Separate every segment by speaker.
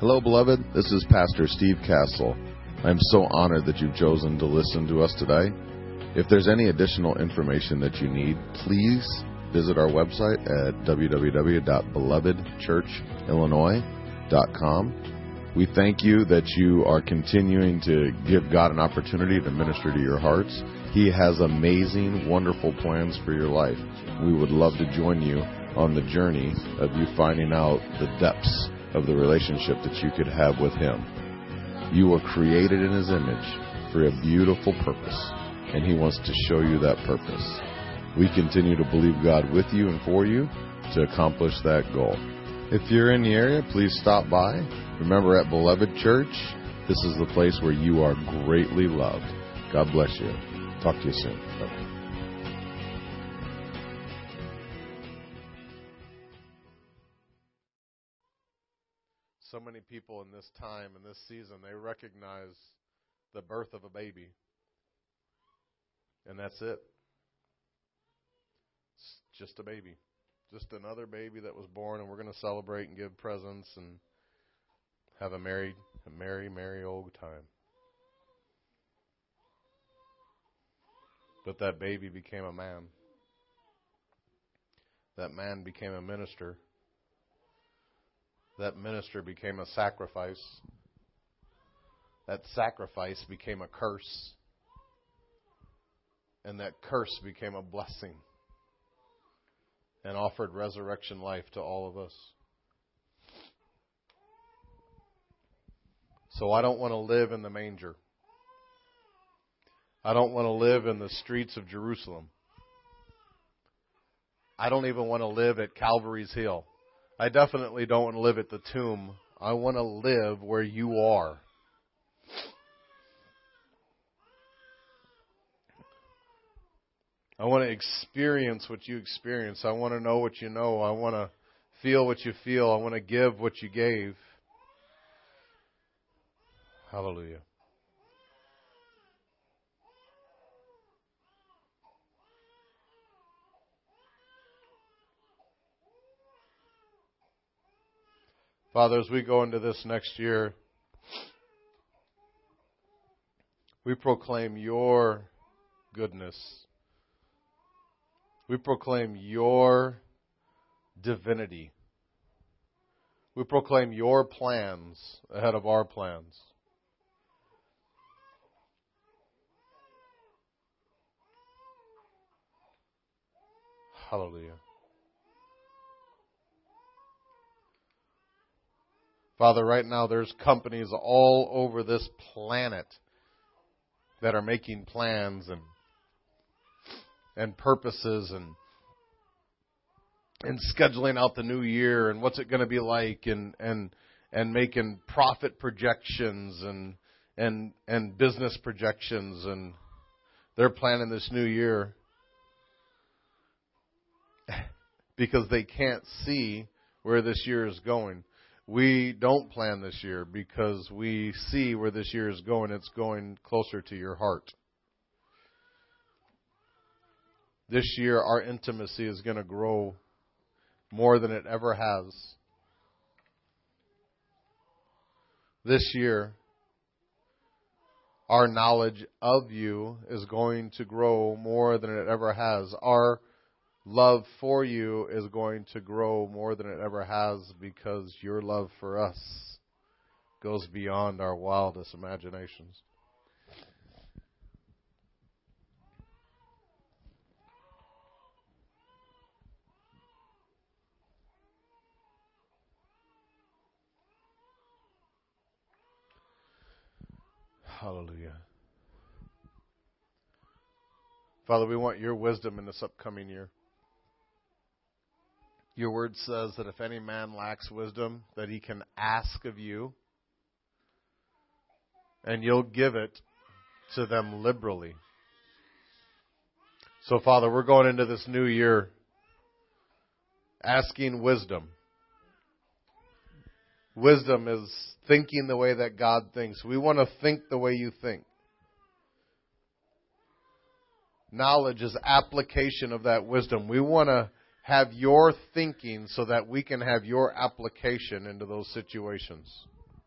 Speaker 1: Hello, beloved. This is Pastor Steve Castle. I'm so honored that you've chosen to listen to us today. If there's any additional information that you need, please visit our website at www.belovedchurchillinois.com. We thank you that you are continuing to give God an opportunity to minister to your hearts. He has amazing, wonderful plans for your life. We would love to join you on the journey of you finding out the depths of the relationship that you could have with Him. You were created in His image for a beautiful purpose, and He wants to show you that purpose. We continue to believe God with you and for you to accomplish that goal. If you're in the area, please stop by. Remember, at Beloved Church, this is the place where you are greatly loved. God bless you. Talk to you soon. Bye-bye. So many people in this time, in this season, they recognize the birth of a baby. And that's it. It's just a baby. Just another baby that was born, and we're going to celebrate and give presents and have a merry, merry old time. But that baby became a man. That man became a minister. That minister became a sacrifice. That sacrifice became a curse. And that curse became a blessing and offered resurrection life to all of us. So I don't want to live in the manger. I don't want to live in the streets of Jerusalem. I don't even want to live at Calvary's Hill. I definitely don't want to live at the tomb. I want to live where you are. I want to experience what you experience. I want to know what you know. I want to feel what you feel. I want to give what you gave. Hallelujah. Father, as we go into this next year, we proclaim your goodness. We proclaim your divinity. We proclaim your plans ahead of our plans. Hallelujah. Father, right now there's companies all over this planet that are making plans and purposes and scheduling out the new year and what's it going to be like and making profit projections and business projections, and they're planning this new year because they can't see where this year is going. We don't plan this year because we see where this year is going. It's going closer to your heart. This year, our intimacy is going to grow more than it ever has. This year, our knowledge of you is going to grow more than it ever has. Our love for you is going to grow more than it ever has because your love for us goes beyond our wildest imaginations. Hallelujah. Father, we want your wisdom in this upcoming year. Your word says that if any man lacks wisdom, that he can ask of you, and you'll give it to them liberally. So, Father, we're going into this new year asking wisdom. Wisdom is thinking the way that God thinks. We want to think the way you think. Knowledge is application of that wisdom. We want to have your thinking so that we can have your application into those situations.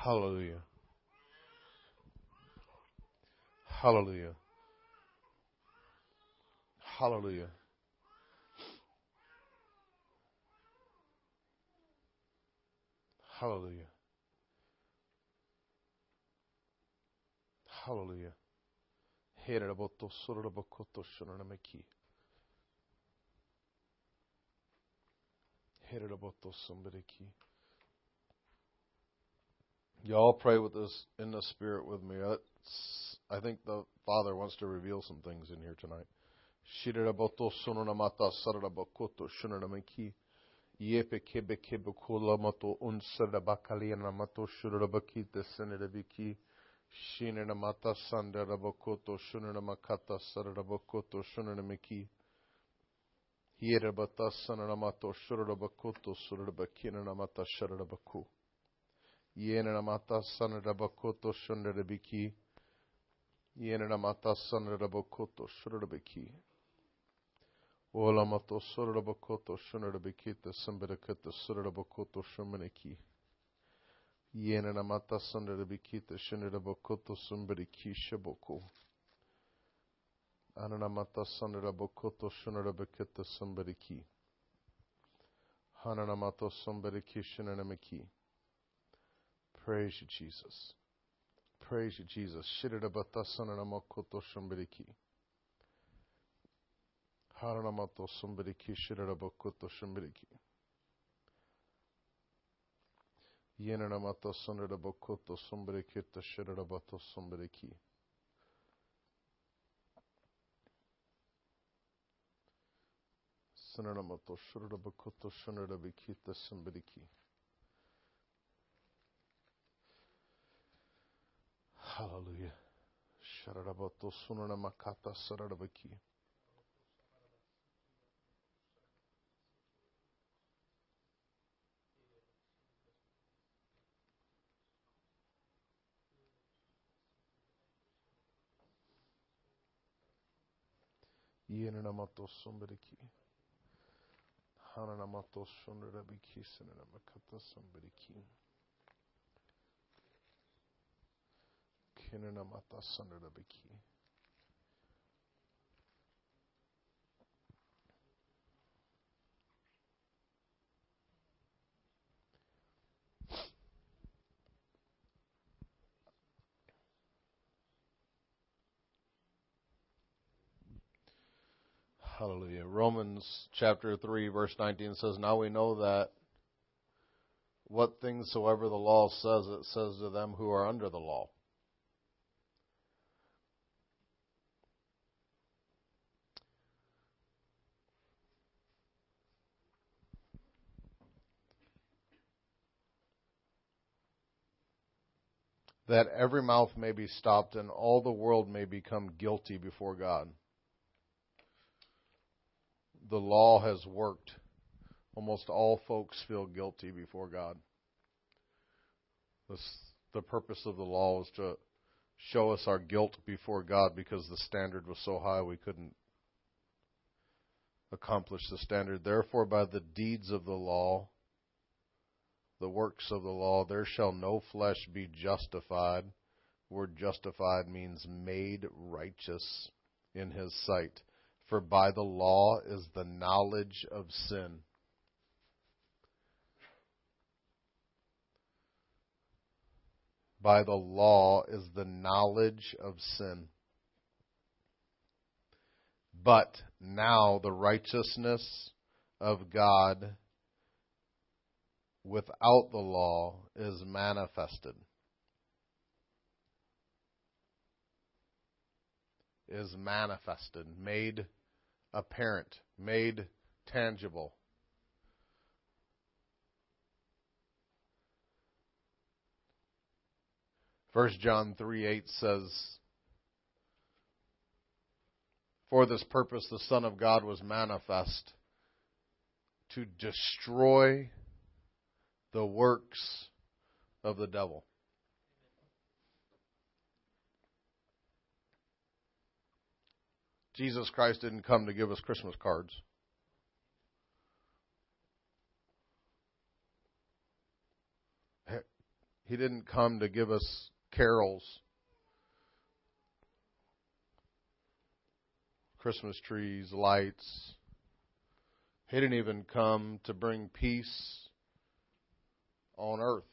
Speaker 2: Hallelujah. Hallelujah. Hallelujah. Hallelujah. Hallelujah. Hereraboto sororobokoto shonorameki. Hereraboto sombereki. Y'all pray with us in the Spirit with me. I think the Father wants to reveal some things in here tonight. Shireraboto sonoramata sararabokoto shonorameki. Yepe kebe kebe kula mato unsada bakaliana mato shurabaki the senedabiki. Shinana mata sandarabokoto shunanamakata sararabokoto shunanamiki. Yerebata sananamato shurabakoto surabakinanamata sharabaku. Yenanamata sanarabakoto shunarabiki. Yenanamata sanarabokoto shurabaki. Olamato surabakoto shunarabiki the sambadakata surabakoto shumaniki. Yenanamata sandarabikita shinarabokoto sumbariki shaboko. Ananamata sandarabokoto shinarabakita sambariki. Hananamato sambariki shinanamiki. Praise you, Jesus. Praise you, Jesus. Shirabata sananamokoto shumbariki. Hananamato sambariki shirabokoto shumbariki. Yenanamata sanarabokoto sombrikita shirabato sombriki. Sanaramato shirabakoto shanarabikita sombriki. Hallelujah. Sharabato sunanamakata sarabaki. Yenanamato sombriki. Hananamato shanarabiki sananamakata sombriki. Kinanamata sanarabiki. Hallelujah. Romans chapter 3 verse 19 says, now we know that what things soever the law says, it says to them who are under the law. That every mouth may be stopped and all the world may become guilty before God. The law has worked. Almost all folks feel guilty before God. The purpose of the law was to show us our guilt before God because the standard was so high we couldn't accomplish the standard. Therefore, by the deeds of the law, the works of the law, there shall no flesh be justified. The word justified means made righteous in his sight. For by the law is the knowledge of sin. By the law is the knowledge of sin. But now the righteousness of God without the law is manifested. Is manifested, made apparent, made tangible. First John 3:8 says, for this purpose the Son of God was manifest to destroy the works of the devil. Jesus Christ didn't come to give us Christmas cards. He didn't come to give us carols, Christmas trees, lights. He didn't even come to bring peace on earth.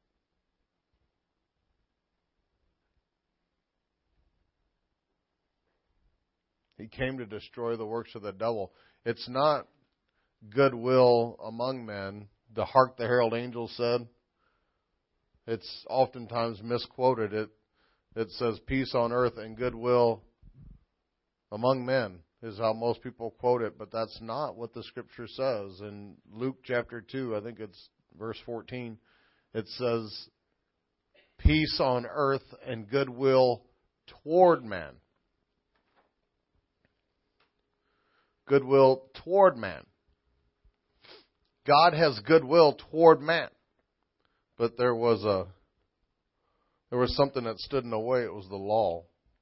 Speaker 2: He came to destroy the works of the devil. It's not goodwill among men. The hark the herald angels said. It's oftentimes misquoted. It says peace on earth and goodwill among men is how most people quote it, but that's not what the Scripture says. In Luke chapter 2, I think it's verse 14, it says peace on earth and goodwill toward man. Goodwill toward man. God has goodwill toward man. But there was something that stood in the way. It was the law.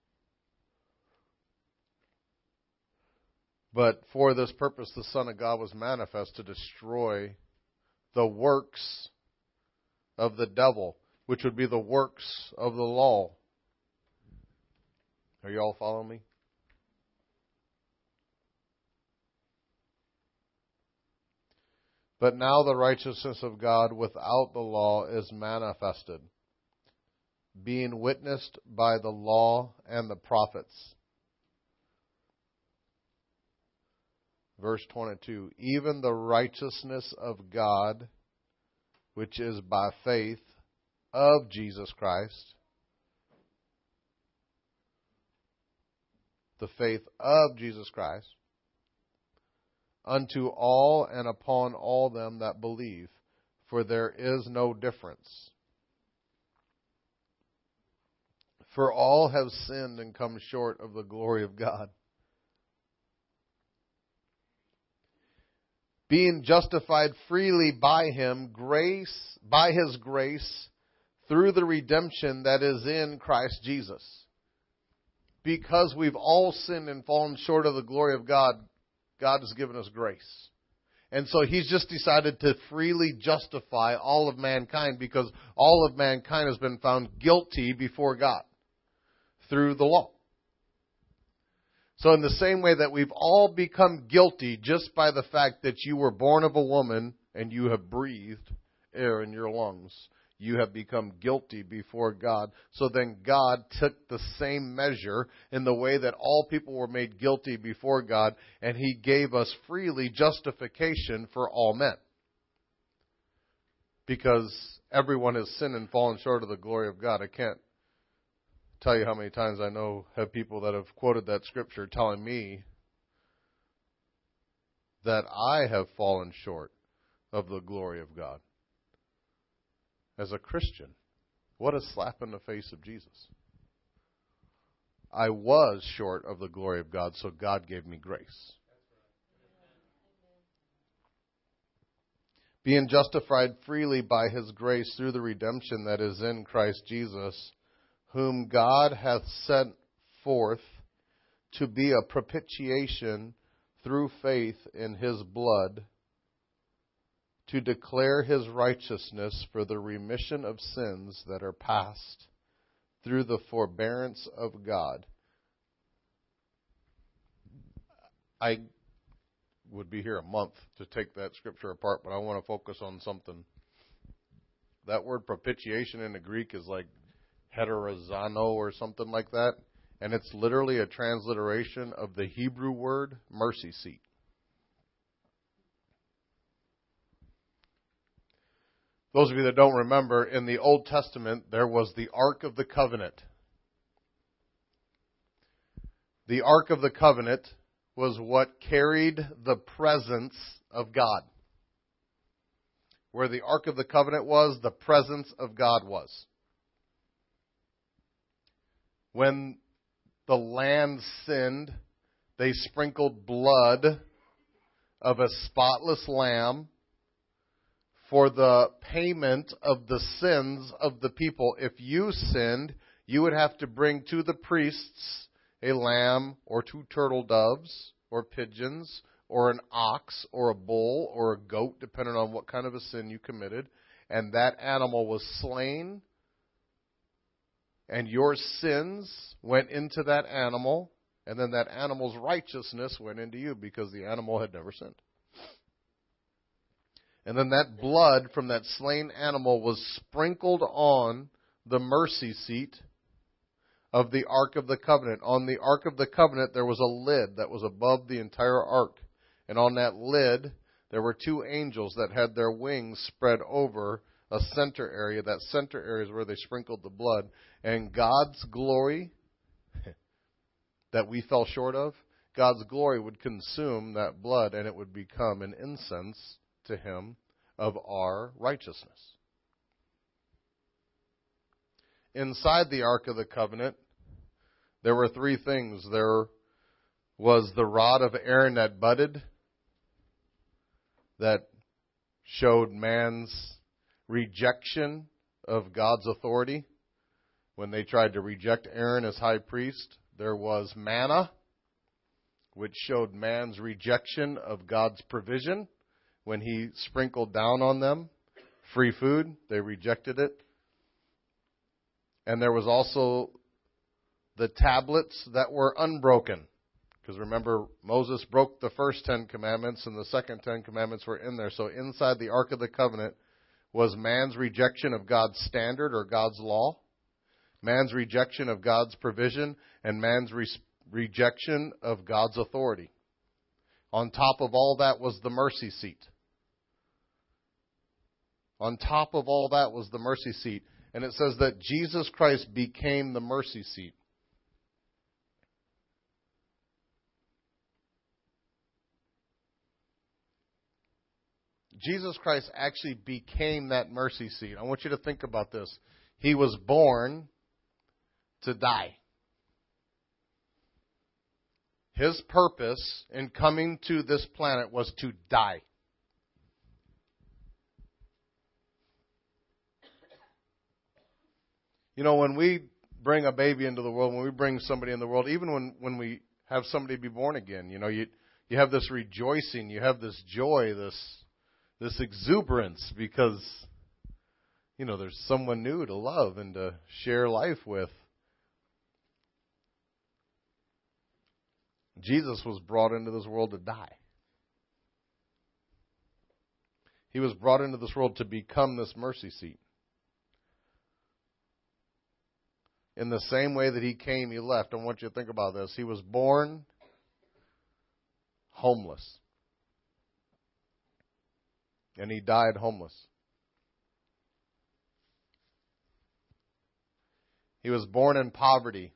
Speaker 2: But for this purpose, the Son of God was manifest to destroy the works of the devil, which would be the works of the law. Are you all following me? But now the righteousness of God without the law is manifested, being witnessed by the law and the prophets. Verse 22, even the righteousness of God, which is by faith of Jesus Christ, the faith of Jesus Christ, unto all and upon all them that believe, for there is no difference. For all have sinned and come short of the glory of God, being justified freely by Him, by His grace, through the redemption that is in Christ Jesus. Because we've all sinned and fallen short of the glory of God, God has given us grace. And so He's just decided to freely justify all of mankind because all of mankind has been found guilty before God through the law. So in the same way that we've all become guilty just by the fact that you were born of a woman and you have breathed air in your lungs, you have become guilty before God. So then God took the same measure in the way that all people were made guilty before God, and He gave us freely justification for all men. Because everyone has sinned and fallen short of the glory of God. I can't tell you how many times I have people that have quoted that scripture telling me that I have fallen short of the glory of God. As a Christian, what a slap in the face of Jesus. I was short of the glory of God, so God gave me grace. Being justified freely by His grace through the redemption that is in Christ Jesus, whom God hath sent forth to be a propitiation through faith in His blood, to declare His righteousness for the remission of sins that are past through the forbearance of God. I would be here a month to take that scripture apart, but I want to focus on something. That word propitiation in the Greek is like heterazano or something like that, and it's literally a transliteration of the Hebrew word mercy seat. Those of you that don't remember, in the Old Testament, there was the Ark of the Covenant. The Ark of the Covenant was what carried the presence of God. Where the Ark of the Covenant was, the presence of God was. When the land sinned, they sprinkled blood of a spotless lamb for the payment of the sins of the people. If you sinned, you would have to bring to the priests a lamb or 2 turtle doves or pigeons or an ox or a bull or a goat, depending on what kind of a sin you committed. and that animal was slain, and your sins went into that animal, and then that animal's righteousness went into you because the animal had never sinned. And then that blood from that slain animal was sprinkled on the mercy seat of the Ark of the Covenant. On the Ark of the Covenant, there was a lid that was above the entire Ark. And on that lid, there were two angels that had their wings spread over a center area. That center area is where they sprinkled the blood. And God's glory that we fell short of, God's glory would consume that blood, and it would become an incense to Him of our righteousness. Inside the Ark of the Covenant, there were three things. There was the rod of Aaron that budded, that showed man's rejection of God's authority when they tried to reject Aaron as high priest. There was manna, which showed man's rejection of God's provision when He sprinkled down on them free food. They rejected it. And there was also the tablets that were unbroken. Because remember, Moses broke the first 10 commandments, and the second 10 commandments were in there. So inside the Ark of the Covenant was man's rejection of God's standard or God's law, man's rejection of God's provision, and man's rejection of God's authority. On top of all that was the mercy seat. On top of all that was the mercy seat. And it says that Jesus Christ became the mercy seat. Jesus Christ actually became that mercy seat. I want you to think about this. He was born to die. His purpose in coming to this planet was to die. You know, when we bring a baby into the world, when we bring somebody in the world, even when we have somebody be born again, you know, you have this rejoicing, you have this joy, this exuberance because, you know, there's someone new to love and to share life with. Jesus was brought into this world to die. He was brought into this world to become this mercy seat. In the same way that He came, He left. I want you to think about this. He was born homeless. And He died homeless. He was born in poverty.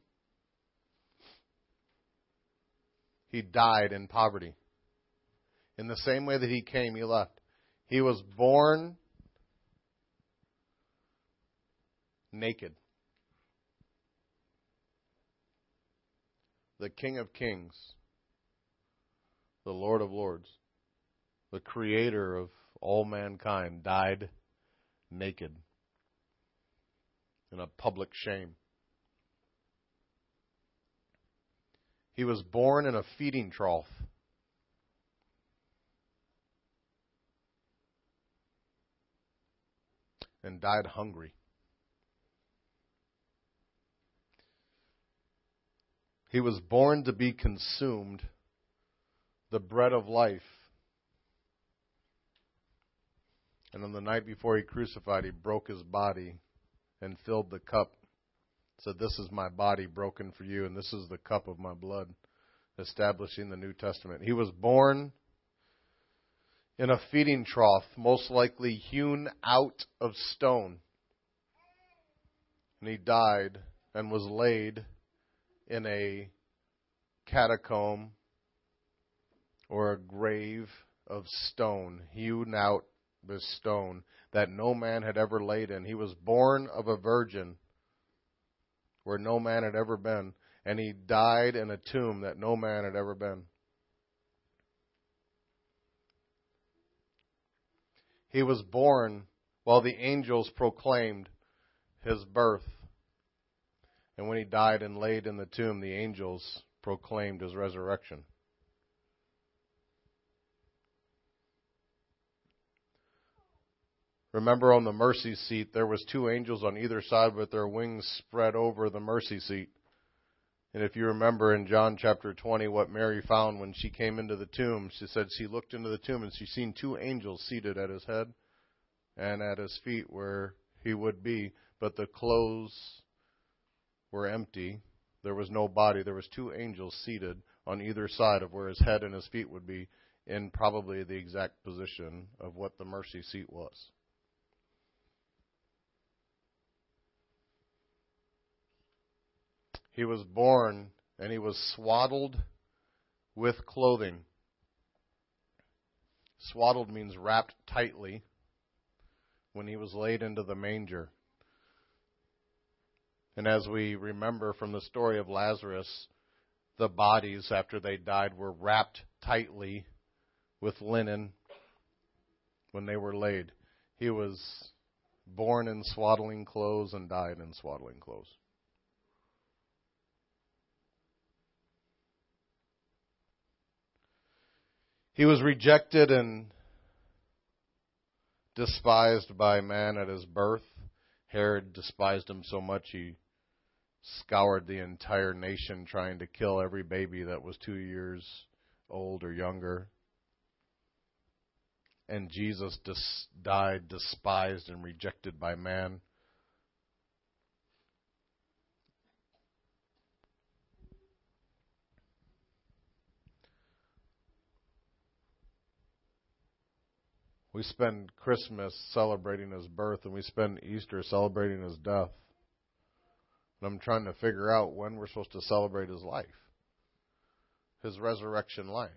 Speaker 2: He died in poverty. In the same way that He came, He left. He was born naked. The King of Kings, the Lord of Lords, the Creator of all mankind, died naked in a public shame. He was born in a feeding trough. And died hungry. He was born to be consumed, the bread of life. And on the night before He crucified, He broke His body and filled the cup. Said, "This is my body broken for you, and this is the cup of my blood," establishing the New Testament. He was born in a feeding trough, most likely hewn out of stone. And He died and was laid in a catacomb or a grave of stone, hewn out with stone, that no man had ever laid in. He was born of a virgin where no man had ever been, and He died in a tomb that no man had ever been. He was born while the angels proclaimed His birth. And when He died and laid in the tomb, the angels proclaimed His resurrection. Remember, on the mercy seat, there was 2 angels on either side with their wings spread over the mercy seat. And if you remember in John chapter 20 what Mary found when she came into the tomb, she said she looked into the tomb and she seen 2 angels seated at his head and at his feet where he would be, but the clothes were empty. There was no body. There was 2 angels seated on either side of where his head and his feet would be, in probably the exact position of what the mercy seat was. He was born and he was swaddled with clothing. Swaddled means wrapped tightly when he was laid into the manger. And as we remember from the story of Lazarus, the bodies after they died were wrapped tightly with linen when they were laid. He was born in swaddling clothes and died in swaddling clothes. He was rejected and despised by man at his birth. Herod despised him so much he scoured the entire nation trying to kill every baby that was 2 years old or younger. And Jesus died despised and rejected by man. We spend Christmas celebrating his birth, and we spend Easter celebrating his death. And I'm trying to figure out when we're supposed to celebrate his life, his resurrection life.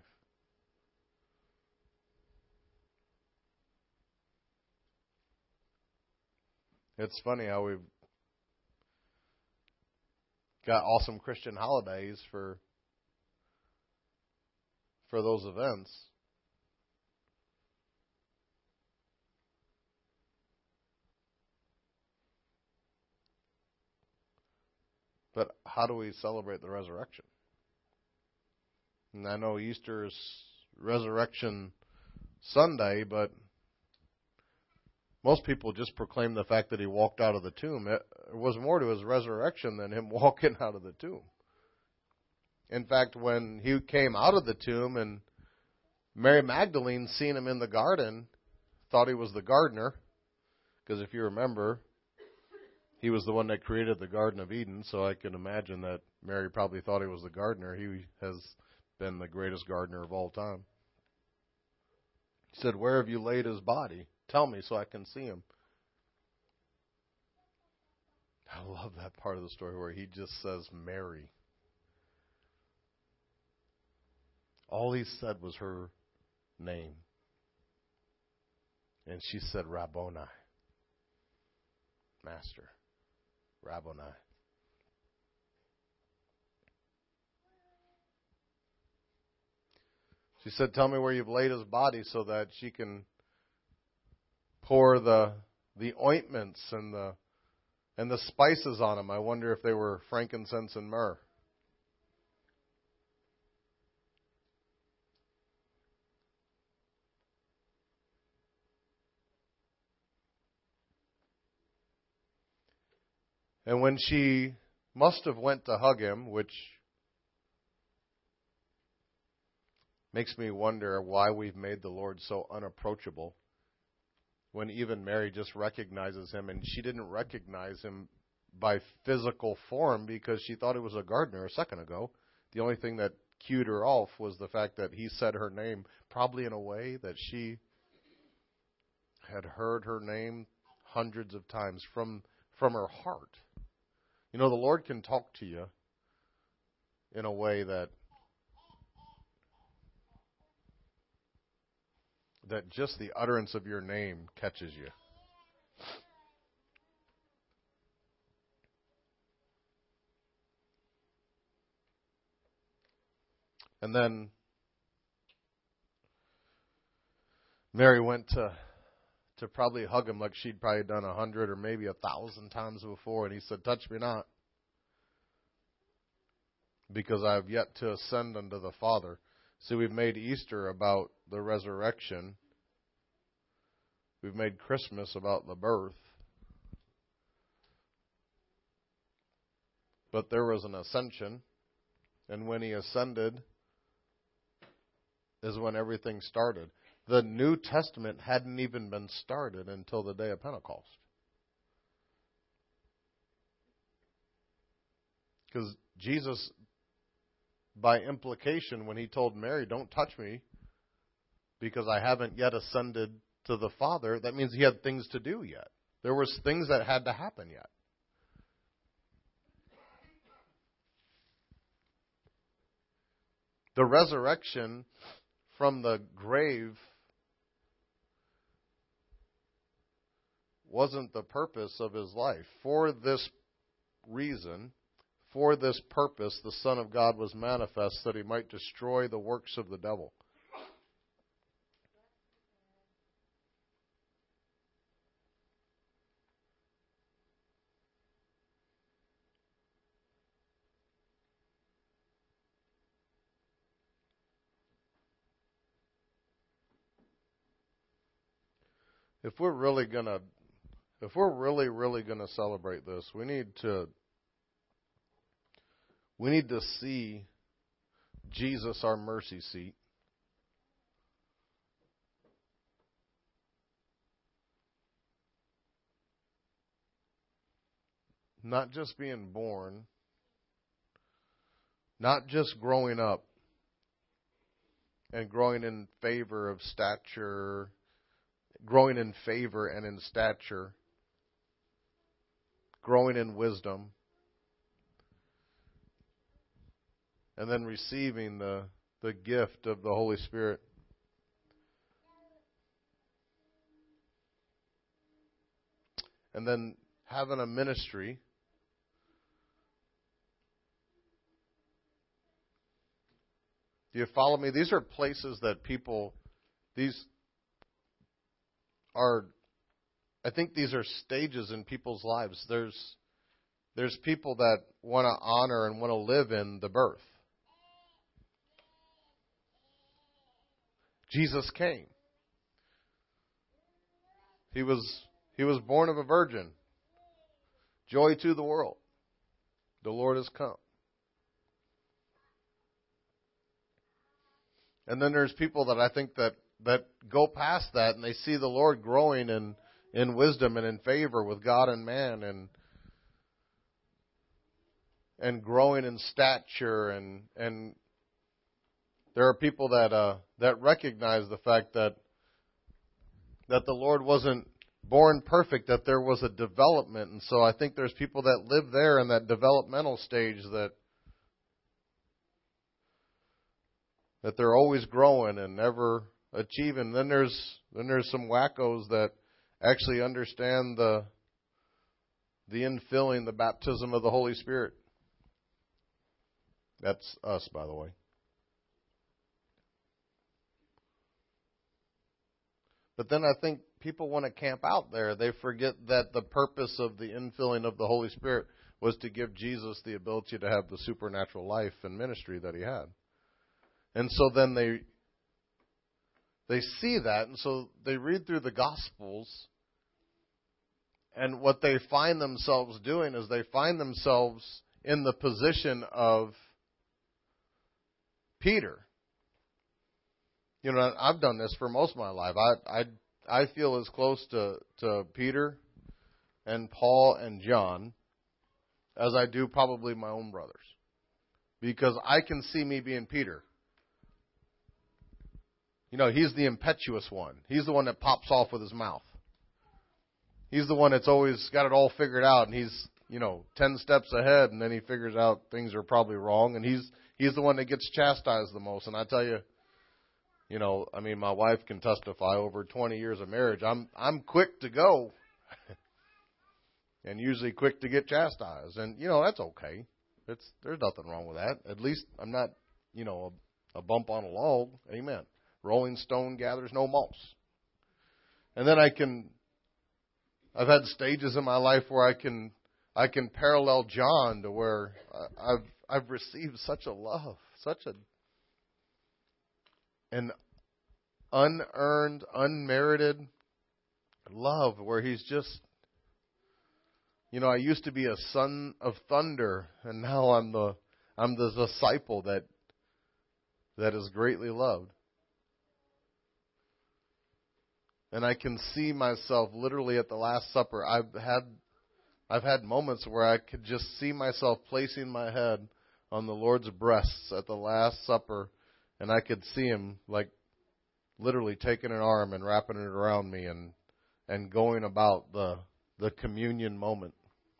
Speaker 2: It's funny how we've got awesome Christian holidays for those events. But how do we celebrate the resurrection? And I know Easter's Resurrection Sunday, but most people just proclaim the fact that he walked out of the tomb. There was more to his resurrection than him walking out of the tomb. In fact, when he came out of the tomb and Mary Magdalene seen him in the garden, thought he was the gardener, because if you remember, he was the one that created the Garden of Eden, so I can imagine that Mary probably thought he was the gardener. He has been the greatest gardener of all time. He said, "Where have you laid his body? Tell me so I can see him." I love that part of the story where he just says Mary. All he said was her name. And she said, Rabboni, Master. Rabboni. She said, "Tell me where you've laid his body," so that she can pour the ointments and the spices on him. I wonder if they were frankincense and myrrh. And when she must have went to hug him, which makes me wonder why we've made the Lord so unapproachable, when even Mary just recognizes him, and she didn't recognize him by physical form because she thought he was a gardener a second ago. The only thing that cued her off was the fact that he said her name, probably in a way that she had heard her name hundreds of times from her heart. You know, the Lord can talk to you in a way that just the utterance of your name catches you. And then Mary went to probably hug him like she'd probably done 100 or maybe 1,000 times before. And he said, "Touch me not, because I have yet to ascend unto the Father." See, we've made Easter about the resurrection. We've made Christmas about the birth. But there was an ascension, and when he ascended is when everything started. The New Testament hadn't even been started until the day of Pentecost. Because Jesus, by implication, when he told Mary, don't touch me because I haven't yet ascended to the Father, that means he had things to do yet. There was things that had to happen yet. The resurrection from the grave wasn't the purpose of his life. For this reason, for this purpose, the Son of God was manifest, that he might destroy the works of the devil. If we're really gonna celebrate this, we need to see Jesus, our mercy seat. Not just being born, not just growing up and growing in favor of stature, growing in favor and in stature, growing in wisdom, and then receiving the gift of the Holy Spirit. And then having a ministry Do you follow me? These are places that I think these are stages in people's lives. There's people that want to honor and want to live in the birth. Jesus came. He was born of a virgin. Joy to the world. The Lord has come. And then there's people that I think that go past that and they see the Lord growing in wisdom and in favor with God and man and growing in stature and there are people that recognize the fact that the Lord wasn't born perfect, that there was a development. And so I think there's people that live there in that developmental stage that they're always growing and never achieving. Then there's some wackos that actually understand the infilling, the baptism of the Holy Spirit. That's us, by the way. But then I think people want to camp out there. They forget that the purpose of the infilling of the Holy Spirit was to give Jesus the ability to have the supernatural life and ministry that he had. And so then they see that, and so they read through the Gospels, and what they find themselves doing is they find themselves in the position of Peter. You know, I've done this for most of my life. I feel as close to Peter and Paul and John as I do probably my own brothers. Because I can see me being Peter. You know, he's the impetuous one. He's the one that pops off with his mouth. He's the one that's always got it all figured out, and he's, 10 steps ahead, and then he figures out things are probably wrong, and he's the one that gets chastised the most. And I tell you, my wife can testify over 20 years of marriage. I'm quick to go and usually quick to get chastised. And, that's okay. There's nothing wrong with that. At least I'm not, a bump on a log. Amen. Rolling stone gathers no moss. And then I've had stages in my life where I can parallel John to where I've received such a love, an unearned, unmerited love where He's just, I used to be a son of thunder, and now I'm the disciple that is greatly loved. And I can see myself literally at the Last Supper. I've had moments where I could just see myself placing my head on the Lord's breasts at the Last Supper, and I could see Him like literally taking an arm and wrapping it around me and going about the communion moment.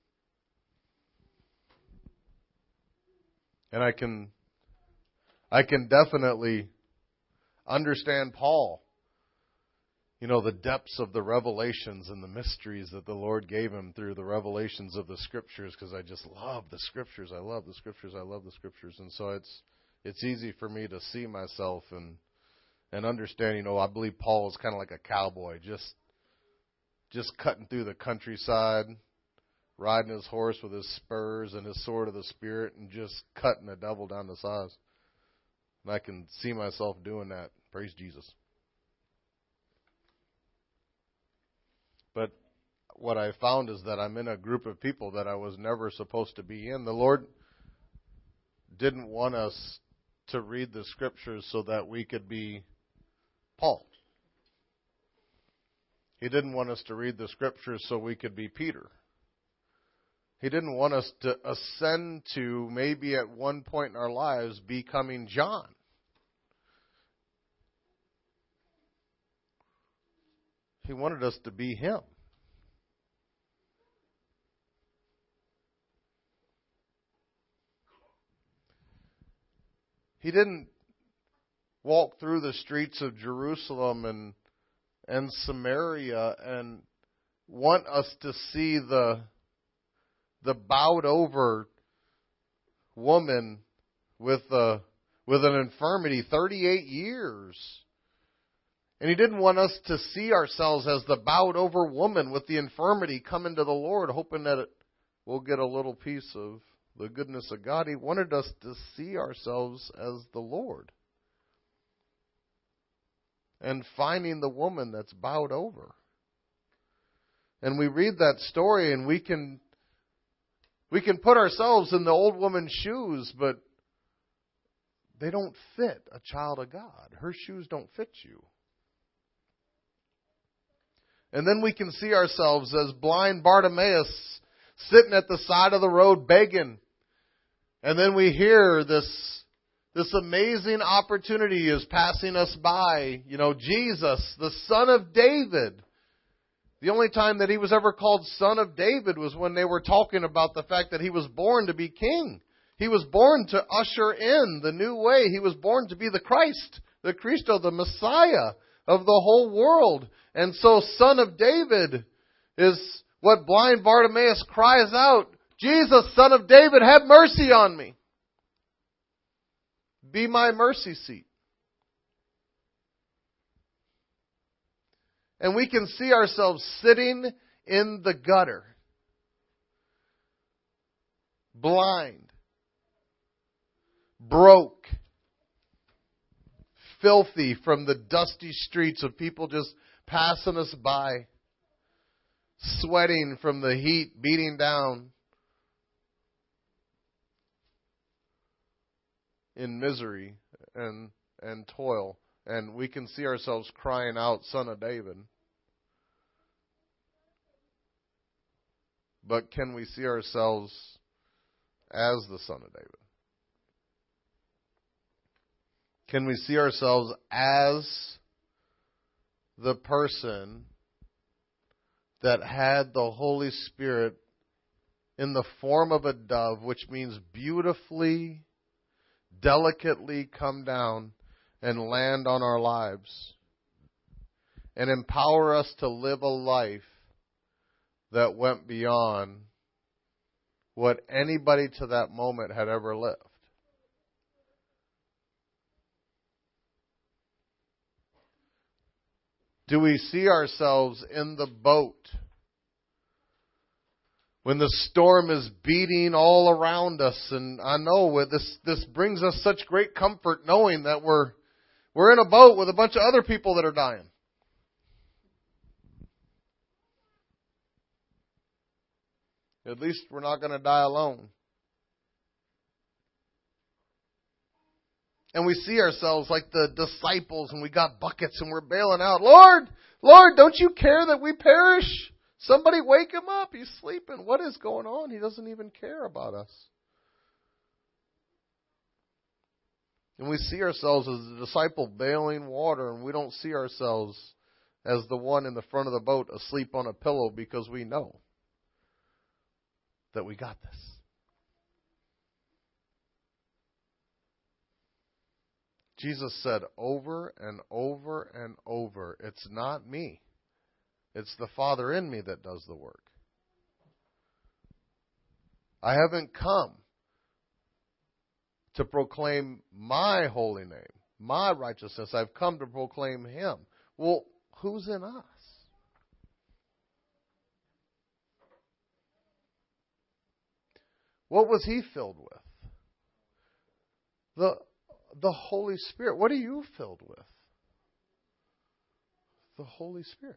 Speaker 2: And I can definitely understand Paul. The depths of the revelations and the mysteries that the Lord gave him through the revelations of the Scriptures, because I just love the Scriptures. I love the Scriptures. I love the Scriptures. And so it's easy for me to see myself and understand, I believe Paul was kind of like a cowboy, just cutting through the countryside, riding his horse with his spurs and his sword of the Spirit, and just cutting the devil down to size. And I can see myself doing that. Praise Jesus. But what I found is that I'm in a group of people that I was never supposed to be in. The Lord didn't want us to read the Scriptures so that we could be Paul. He didn't want us to read the Scriptures so we could be Peter. He didn't want us to ascend to, maybe at one point in our lives, becoming John. He wanted us to be Him. He didn't walk through the streets of Jerusalem and Samaria and want us to see the bowed over woman with an infirmity, 38 years. And He didn't want us to see ourselves as the bowed over woman with the infirmity coming to the Lord, hoping that we'll get a little piece of the goodness of God. He wanted us to see ourselves as the Lord. And finding the woman that's bowed over. And we read that story and we can put ourselves in the old woman's shoes, but they don't fit a child of God. Her shoes don't fit you. And then we can see ourselves as blind Bartimaeus sitting at the side of the road begging. And then we hear this amazing opportunity is passing us by. Jesus, the Son of David. The only time that He was ever called Son of David was when they were talking about the fact that He was born to be king. He was born to usher in the new way. He was born to be the Christ, the Christo, the Messiah of the whole world. And so Son of David is what blind Bartimaeus cries out, Jesus, Son of David, have mercy on me. Be my mercy seat. And we can see ourselves sitting in the gutter, blind, broke, filthy from the dusty streets of people just passing us by, sweating from the heat beating down, in misery and toil. And we can see ourselves crying out, Son of David. But can we see ourselves as the Son of David? Can we see ourselves as the person that had the Holy Spirit in the form of a dove, which means beautifully, delicately come down and land on our lives and empower us to live a life that went beyond what anybody to that moment had ever lived? Do we see ourselves in the boat when the storm is beating all around us? And I know this brings us such great comfort knowing that we're in a boat with a bunch of other people that are dying. At least we're not going to die alone. And we see ourselves like the disciples, and we got buckets and we're bailing out. Lord, Lord, don't you care that we perish? Somebody wake him up. He's sleeping. What is going on? He doesn't even care about us. And we see ourselves as the disciple bailing water, and we don't see ourselves as the one in the front of the boat asleep on a pillow, because we know that we got this. Jesus said over and over and over, it's not me. It's the Father in me that does the work. I haven't come to proclaim my holy name, my righteousness. I've come to proclaim Him. Well, who's in us? What was He filled with? The Holy Spirit. What are you filled with? The Holy Spirit.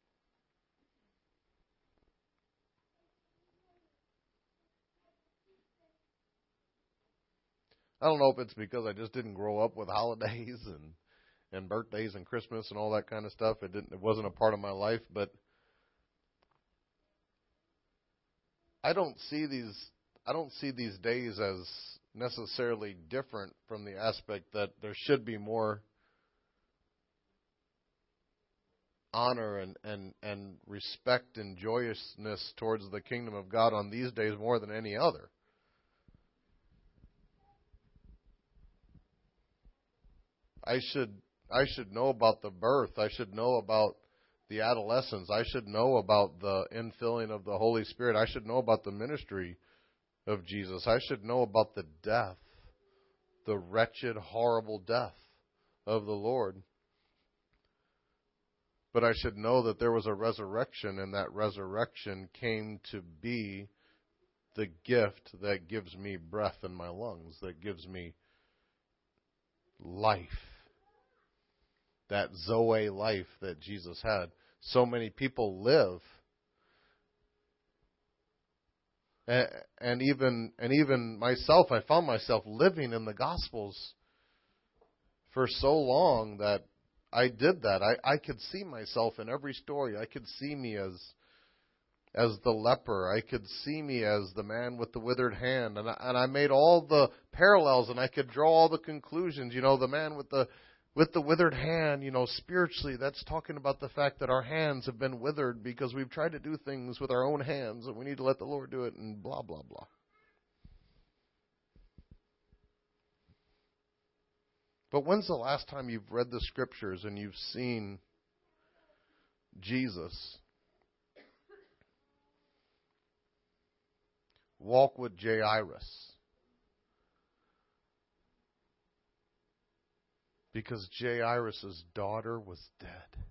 Speaker 2: I don't know if it's because I just didn't grow up with holidays and birthdays and Christmas and all that kind of stuff. It wasn't a part of my life, but I don't see these days as necessarily different from the aspect that there should be more honor and respect and joyousness towards the kingdom of God on these days more than any other. I should know about the birth. I should know about the adolescence. I should know about the infilling of the Holy Spirit. I should know about the ministry of Jesus. I should know about the death, the wretched, horrible death of the Lord. But I should know that there was a resurrection, and that resurrection came to be the gift that gives me breath in my lungs, that gives me life. That Zoe life that Jesus had. So many people live, and even myself, I found myself living in the Gospels for so long that I did that. I could see myself in every story. I could see me as the leper. I could see me as the man with the withered hand, and I made all the parallels, and I could draw all the conclusions. You know, the man with the withered hand, you know, spiritually, that's talking about the fact that our hands have been withered because we've tried to do things with our own hands and we need to let the Lord do it and blah, blah, blah. But when's the last time you've read the Scriptures and you've seen Jesus walk with Jairus? Because Jairus' daughter was dead.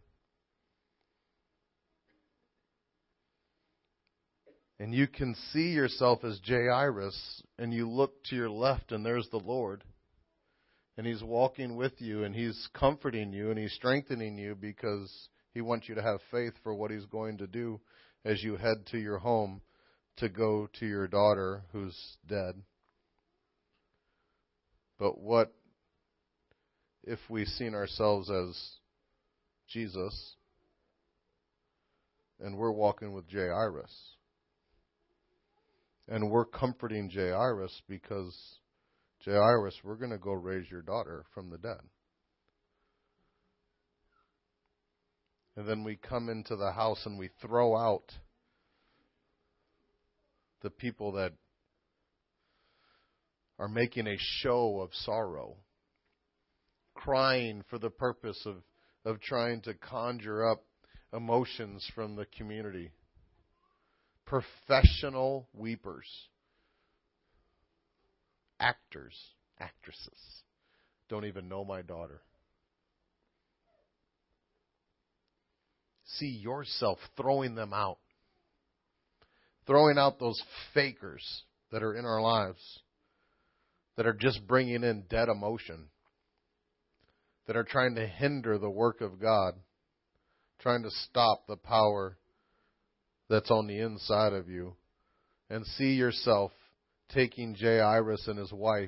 Speaker 2: And you can see yourself as Jairus, and you look to your left, and there's the Lord. And He's walking with you, and He's comforting you, and He's strengthening you because He wants you to have faith for what He's going to do as you head to your home to go to your daughter who's dead. But what if we've seen ourselves as Jesus and we're walking with Jairus? And we're comforting Jairus because, Jairus, we're going to go raise your daughter from the dead. And then we come into the house and we throw out the people that are making a show of sorrow, crying for the purpose of trying to conjure up emotions from the community. Professional weepers. Actors, actresses. Don't even know my daughter. See yourself throwing them out. Throwing out those fakers that are in our lives. That are just bringing in dead emotion. That are trying to hinder the work of God. Trying to stop the power that's on the inside of you. and see yourself taking Jairus and his wife,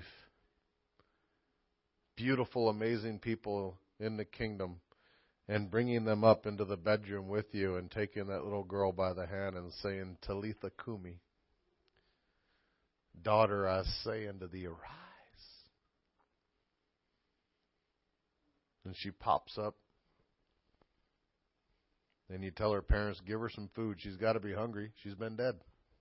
Speaker 2: beautiful, amazing people in the kingdom, and bringing them up into the bedroom with you and taking that little girl by the hand and saying, Talitha Kumi, daughter, I say unto thee, arise. And she pops up. Then you tell her parents, give her some food. She's got to be hungry. She's been dead.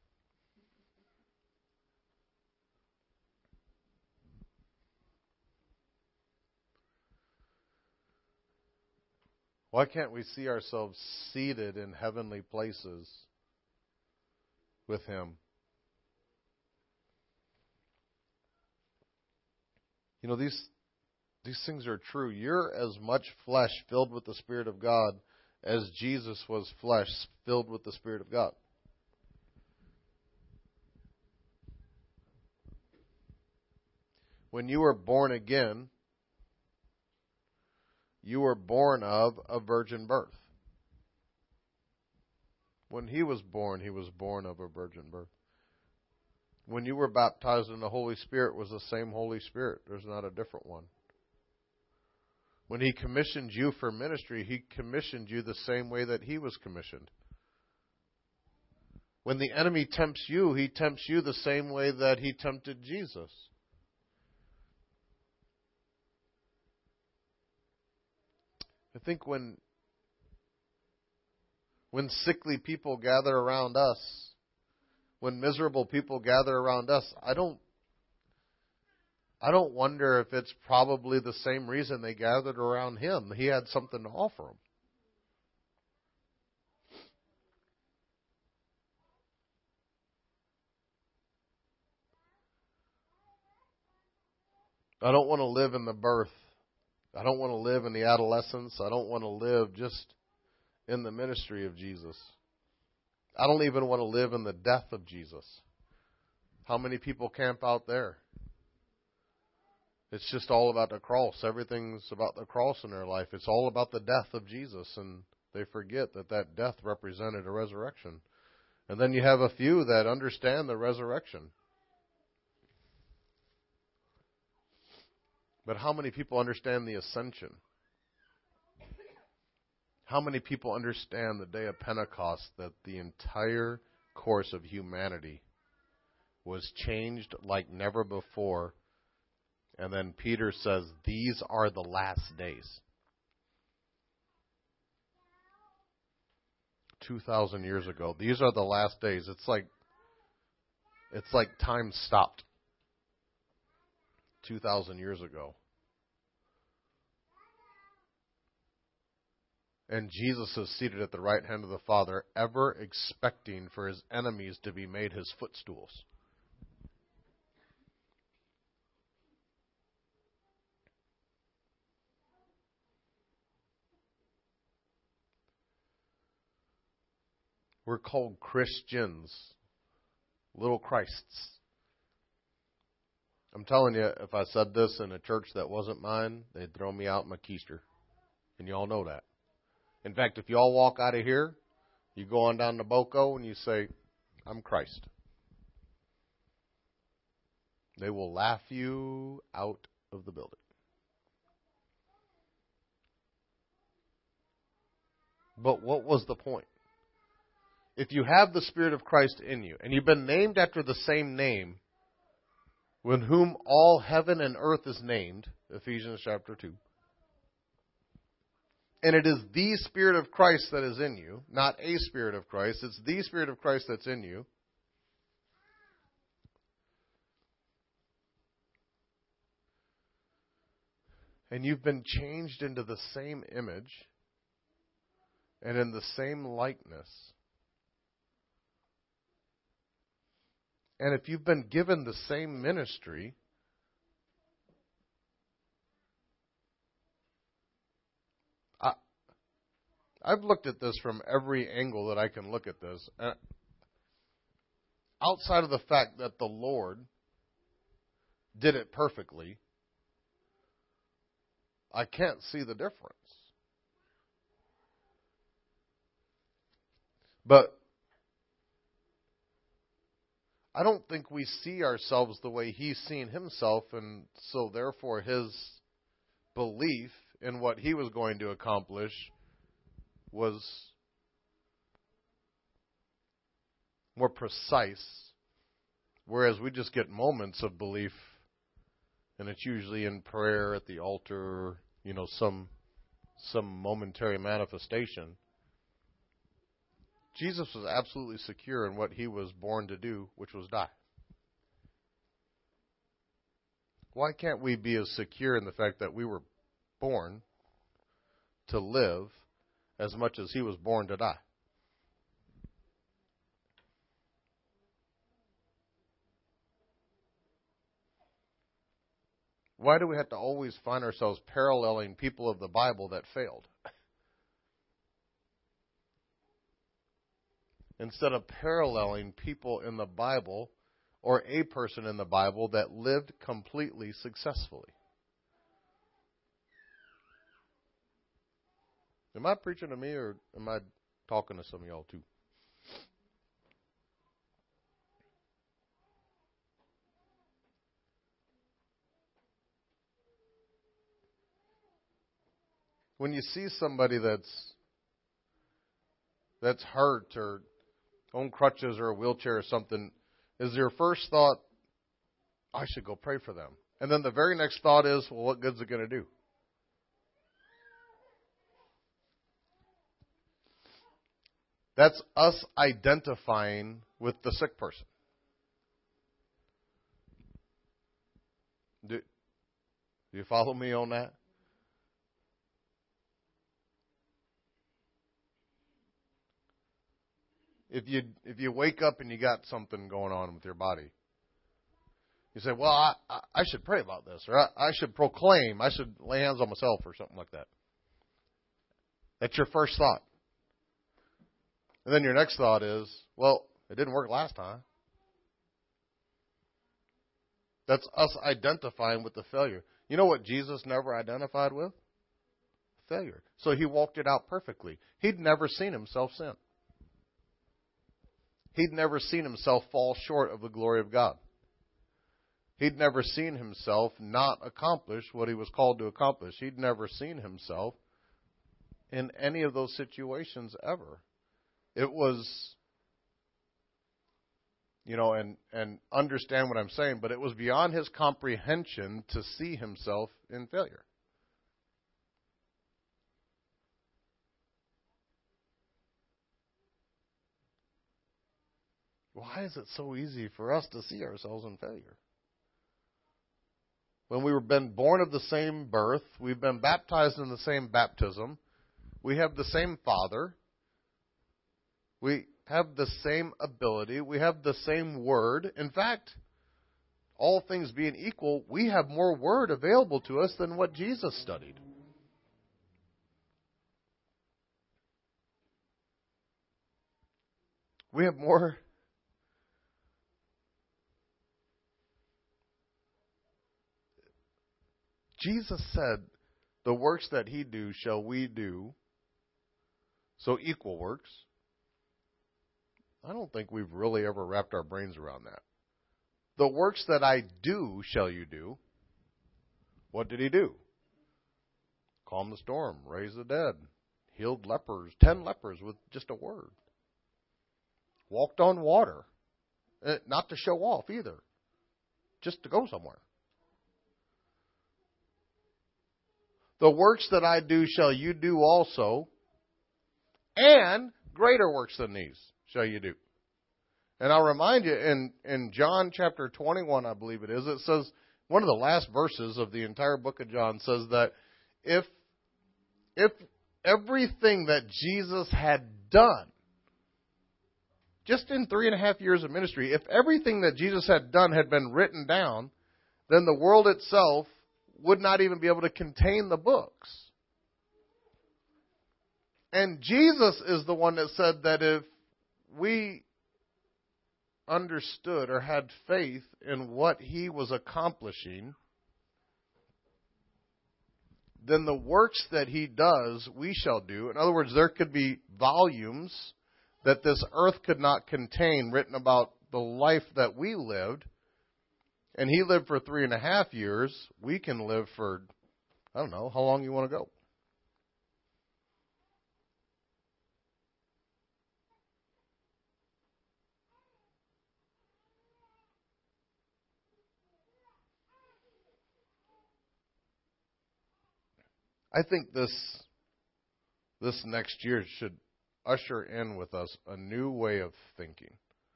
Speaker 2: Why can't we see ourselves seated in heavenly places with Him? You know, these things are true. You're as much flesh filled with the Spirit of God as Jesus was flesh filled with the Spirit of God. When you were born again, you were born of a virgin birth. When He was born of a virgin birth. When you were baptized in the Holy Spirit, it was the same Holy Spirit. There's not a different one. When He commissioned you for ministry, He commissioned you the same way that He was commissioned. When the enemy tempts you, he tempts you the same way that he tempted Jesus. I think when sickly people gather around us, when miserable people gather around us, I don't wonder if it's probably the same reason they gathered around Him. He had something to offer them. I don't want to live in the birth. I don't want to live in the adolescence. I don't want to live just in the ministry of Jesus. I don't even want to live in the death of Jesus. How many people camp out there? It's just all about the cross. Everything's about the cross in their life. It's all about the death of Jesus, and they forget that death represented a resurrection. And then you have a few that understand the resurrection. But how many people understand the ascension? How many people understand the day of Pentecost, that the entire course of humanity was changed like never before? And then Peter says, these are the last days. 2,000 years ago. These are the last days. It's like time stopped 2,000 years ago. And Jesus is seated at the right hand of the Father, ever expecting for His enemies to be made His footstools. We're called Christians, little Christs. I'm telling you, if I said this in a church that wasn't mine, they'd throw me out in my keister. And you all know that. In fact, if you all walk out of here, you go on down to Boco and you say, I'm Christ. They will laugh you out of the building. But what was the point? If you have the Spirit of Christ in you, and you've been named after the same name, with whom all heaven and earth is named, Ephesians chapter 2, and it is the Spirit of Christ that is in you, not a Spirit of Christ, it's the Spirit of Christ that's in you, and you've been changed into the same image and in the same likeness. And if you've been given the same ministry, I've looked at this from every angle that I can look at this. Outside of the fact that the Lord did it perfectly, I can't see the difference. But I don't think we see ourselves the way he's seen himself, and so therefore his belief in what he was going to accomplish was more precise, whereas we just get moments of belief, and it's usually in prayer at the altar, some momentary manifestation. Jesus was absolutely secure in what he was born to do, which was die. Why can't we be as secure in the fact that we were born to live as much as he was born to die? Why do we have to always find ourselves paralleling people of the Bible that failed? Instead of paralleling people in the Bible or a person in the Bible that lived completely successfully. Am I preaching to me, or am I talking to some of y'all too? When you see somebody that's hurt or on crutches or a wheelchair or something, is your first thought, I should go pray for them? And then the very next thought is, well, what good's it going to do? That's us identifying with the sick person. Do you follow me on that? If you wake up and you got something going on with your body, you say, well, I should pray about this, or I should proclaim, I should lay hands on myself or something like that. That's your first thought. And then your next thought is, well, it didn't work last time. That's us identifying with the failure. You know what Jesus never identified with? Failure. So he walked it out perfectly. He'd never seen himself sin. He'd never seen himself fall short of the glory of God. He'd never seen himself not accomplish what he was called to accomplish. He'd never seen himself in any of those situations ever. It was, and understand what I'm saying, but it was beyond his comprehension to see himself in failure. Why is it so easy for us to see ourselves in failure? When we've been born of the same birth, we've been baptized in the same baptism, we have the same Father, we have the same ability, we have the same Word. In fact, all things being equal, we have more Word available to us than what Jesus studied. We have more. Jesus said, the works that he do shall we do. So equal works. I don't think we've really ever wrapped our brains around that. The works that I do shall you do. What did he do? Calm the storm, raise the dead, healed lepers, 10 lepers with just a word. Walked on water. Not to show off either. Just to go somewhere. The works that I do shall you do also, and greater works than these shall you do. And I'll remind you, in John chapter 21, I believe it is, it says, one of the last verses of the entire book of John says that if everything that Jesus had done, just in 3.5 years of ministry, if everything that Jesus had done had been written down, then the world itself would not even be able to contain the books. And Jesus is the one that said that if we understood or had faith in what he was accomplishing, then the works that he does, we shall do. In other words, there could be volumes that this earth could not contain written about the life that we lived, and he lived for 3.5 years, we can live for, I don't know, how long you want to go. I think this next year should usher in with us a new way of thinking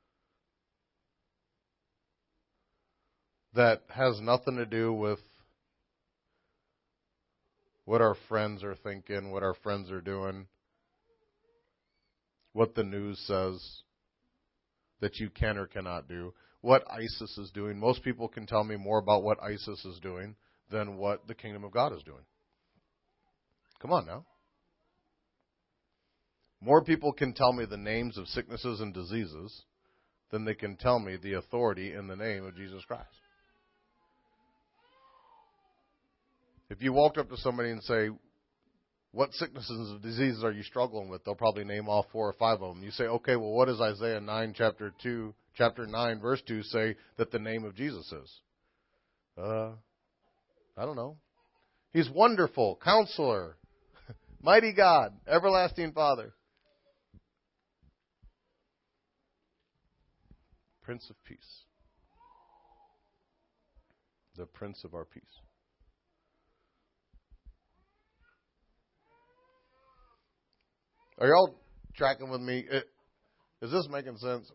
Speaker 2: that has nothing to do with what our friends are thinking, what our friends are doing, what the news says that you can or cannot do, what ISIS is doing. Most people can tell me more about what ISIS is doing than what the kingdom of God is doing. Come on now. More people can tell me the names of sicknesses and diseases than they can tell me the authority in the name of Jesus Christ. If you walked up to somebody and say, what sicknesses and diseases are you struggling with? They'll probably name all 4 or 5 of them. You say, okay, well, what does Isaiah 9, chapter 9, verse 2 say that the name of Jesus is? I don't know. He's wonderful, counselor, mighty God, everlasting Father, Prince of Peace, the Prince of our peace. Are y'all tracking with me? Is this making sense?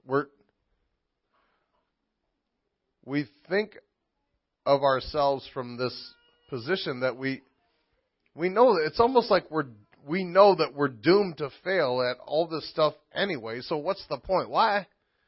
Speaker 2: We think of ourselves from this position that we know that it's almost like we know that we're doomed to fail at all this stuff anyway. So what's the point? Why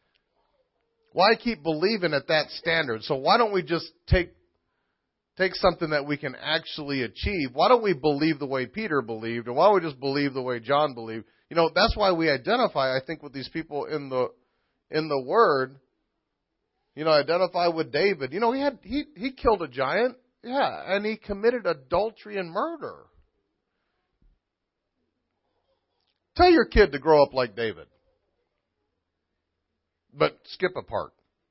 Speaker 2: keep believing at that standard? So why don't we just take something that we can actually achieve? Why don't we believe the way Peter believed? And why don't we just believe the way John believed? You know, that's why we identify, I think, with these people in the Word. You know, identify with David. You know, he killed a giant. Yeah, and he committed adultery and murder. Tell your kid to grow up like David. But skip a part.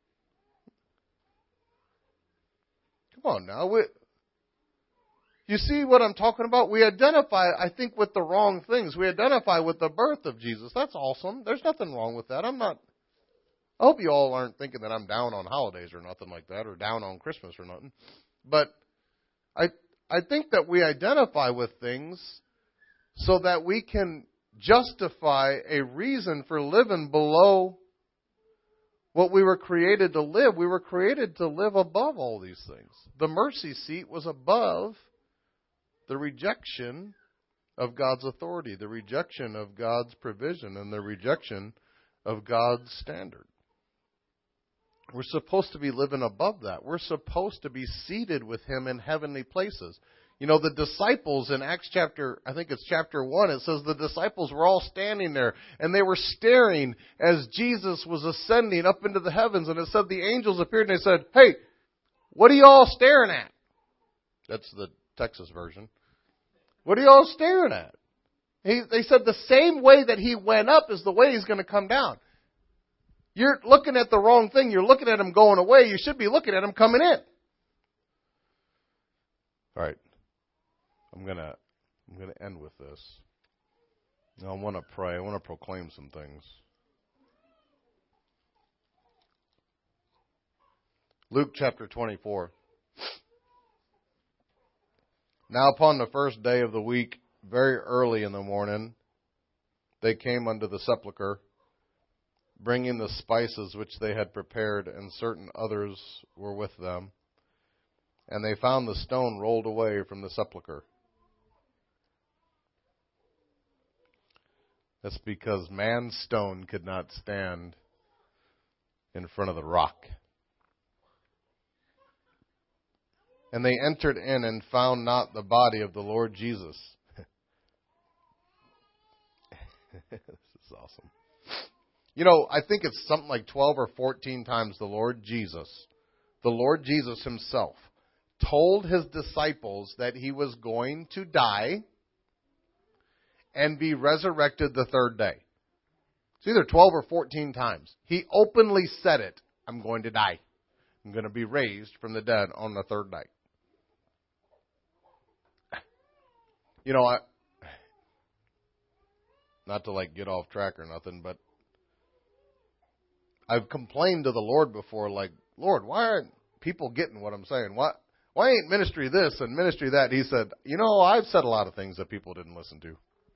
Speaker 2: Come on now. You see what I'm talking about? We identify, I think, with the wrong things. We identify with the birth of Jesus. That's awesome. There's nothing wrong with that. I hope you all aren't thinking that I'm down on holidays or nothing like that, or down on Christmas or nothing. But I think that we identify with things so that we can justify a reason for living below what we were created to live. We were created to live above all these things. The mercy seat was above the rejection of God's authority, the rejection of God's provision, and the rejection of God's standard. We're supposed to be living above that. We're supposed to be seated with Him in heavenly places. You know, the disciples in Acts chapter 1, it says the disciples were all standing there, and they were staring as Jesus was ascending up into the heavens. And it said the angels appeared, and they said, hey, what are you all staring at? That's the Texas version. What are you all staring at? They said the same way that He went up is the way He's going to come down. You're looking at the wrong thing. You're looking at Him going away. You should be looking at Him coming in. All right. I'm gonna end with this. Now, I want to pray. I want to proclaim some things. Luke chapter 24. Now upon the first day of the week, very early in the morning, they came unto the sepulchre, bringing the spices which they had prepared, and certain others were with them. And they found the stone rolled away from the sepulchre. That's because man's stone could not stand in front of the rock. And they entered in and found not the body of the Lord Jesus. This is awesome. You know, I think it's something like 12 or 14 times the Lord Jesus Himself, told His disciples that He was going to die and be resurrected the third day. It's either 12 or 14 times. He openly said it. I'm going to die. I'm going to be raised from the dead on the third night. You know, not to get off track or nothing, but I've complained to the Lord before, Lord, why aren't people getting what I'm saying? Why ain't ministry this and ministry that? He said, I've said a lot of things that people didn't listen to.